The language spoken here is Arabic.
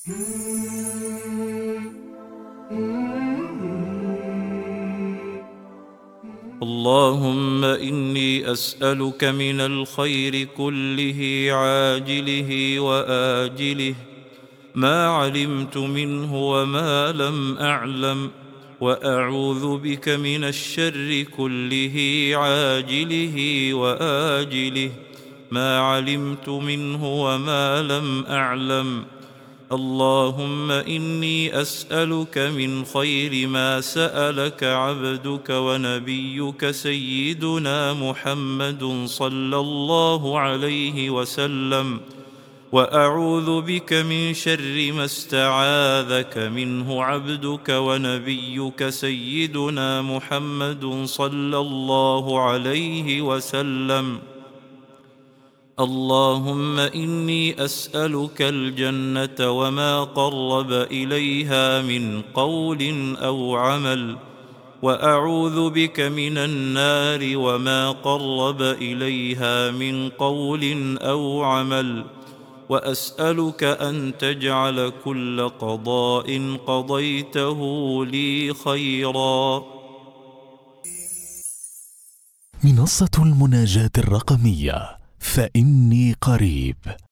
اللهم إني أسألك من الخير كله عاجله وآجله ما علمت منه وما لم أعلم، وأعوذ بك من الشر كله عاجله وآجله ما علمت منه وما لم أعلم. اللهم إني أسألك من خير ما سألك عبدك ونبيك سيدنا محمد صلى الله عليه وسلم، وأعوذ بك من شر ما استعاذك منه عبدك ونبيك سيدنا محمد صلى الله عليه وسلم. اللهم إني أسألك الجنة وما قرب إليها من قول أو عمل، وأعوذ بك من النار وما قرب إليها من قول أو عمل، وأسألك أن تجعل كل قضاء قضيته لي خيرا. منصة المناجاة الرقمية، فإني قريب.